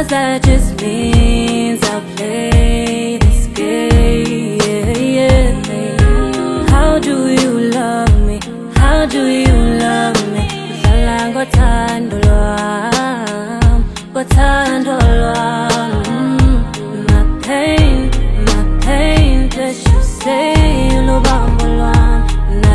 'cause that just means I'll play this game. How do you love me? How do you love me? Uhlala ngothando lwami, ngothando lwami. My pain, that you say lubambo lwami.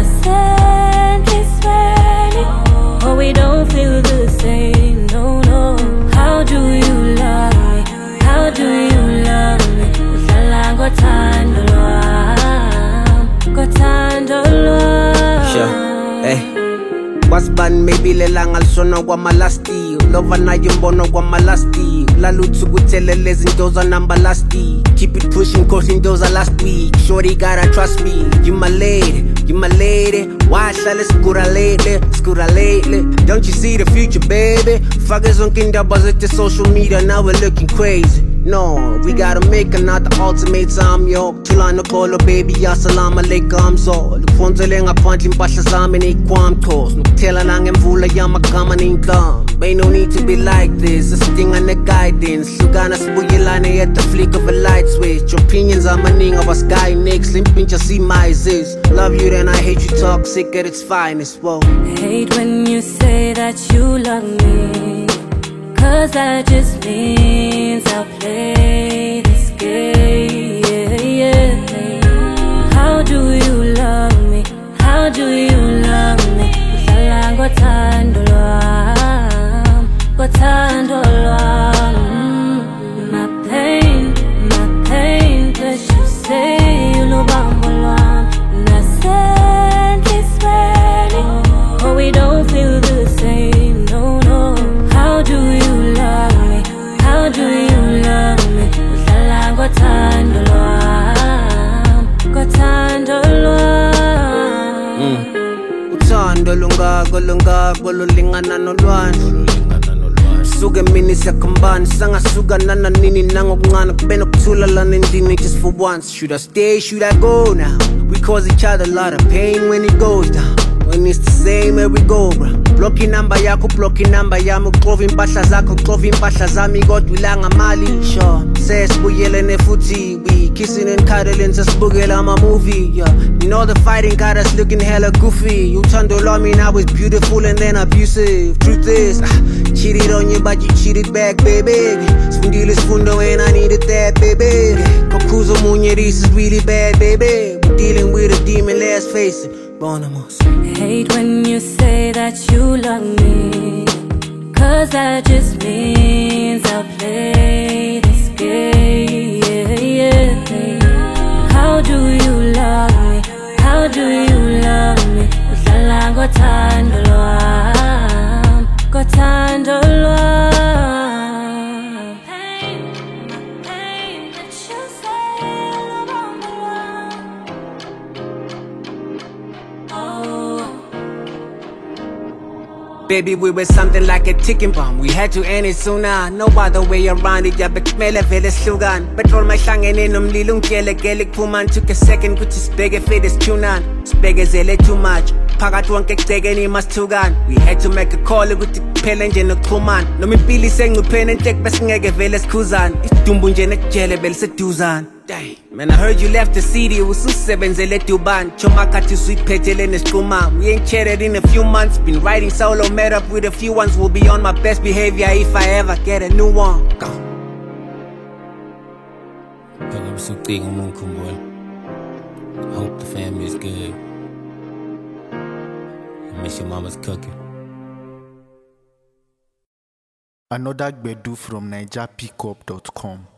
Oh, we don't feel the same, no, no. How do you love me? How do you love me? Uhlala ngothando lwami, ngothando lwami. Sure, hey. Wasban maybe lelanga lisona kwamalasti. Lova nayo mbono kwamalasti. Laluthu kuthelele izinto zanambalasti. Keep it pushing cause into last week. Shorty gotta trust me. You my lady, you my lady. Why shall it scura lately? Don't you see the future, baby? Fuckers on kindabas at the social media, now we're looking crazy. No, we gotta make another ultimatum, yo. Tulana call baby, assalamu alaikum. So, lufonzele ngaphandle impahla zami nekwamthos. Nokutela nangemvula yamagama neyinhlamba. Ain't no need to be like this, this thing on the guidance. Hlukana sibuyelane at the flick of a light switch. Opinions are maninga was guy next. Limpincha see my exist. Love you then I hate you toxic at its finest, whoa. Hate when you say that you love me, 'cause that just means I'll play this game. How do you love me? How do you love me? Uhlala ngothando lwami, ngothando lwami. My pain, that you say lubambo lwami. Oh, we don't feel the same, no, no. How do you love me? How do you love me? Uhlala ngothando lwami, ngothando lwami. Uthando lungako lulingana nolwandle. Suke mini siyakhambana sangasuka nananini nangokuncane kube nokuthulala endini just for once. Should I stay, should I go now? We cause each other a lot of pain when it goes down. When it's the same where we go, bro. Block number yakho, block number yami. Uxova impahla zakho, uxova impahla zami. Kodwa ilanga mali, sure. Sesibuyelene futhi, we kissing and cuddling, sesibukela ama-movie, yeah. You know the fighting got us looking hella goofy. Uthando lwami now is beautiful and then abusive. Truth is, cheated on you but you cheated back, baby. Sifundile isifundo and I needed that, baby. Kokhuza omunye, this is really bad, baby. We're dealing with a demon, let's face it. Bonamos. Hate when you say that you love me, 'cause that just means I'll play this game. How do you love me? How do you love me? Uhlala ngothando lwami, ngothando lwami. Pain, that you say lubambo lwami. Baby, we were something like a ticking bomb. We had to end it sooner. No other way around it. Yeah, but smell vele slugan. Petrol mahlangene nomlilo ungelekele kuphuma. Took a second kuthi sibheke fit is tunan. Sibhekezele too much. Phakathi wonke kugcekeni masithukana. We had to make a call ukuthi kuphele nje nokuxhumana. Noma impilo isengcupheni enhleke besingeke vele sikhuzana. Isidumbu nje nekujele beliseduzana. Dang, man, I heard you left the city, ususebenzele Duban. Chomakati usuyiphetele nesixhuma. We ain't chatted in a few months. Been writing solo, met up with a few ones. Will be on my best behavior if I ever get a new one. Go. Hope the family is good. I miss your mama's cooking. Another Gbedu from NigerPickup.com.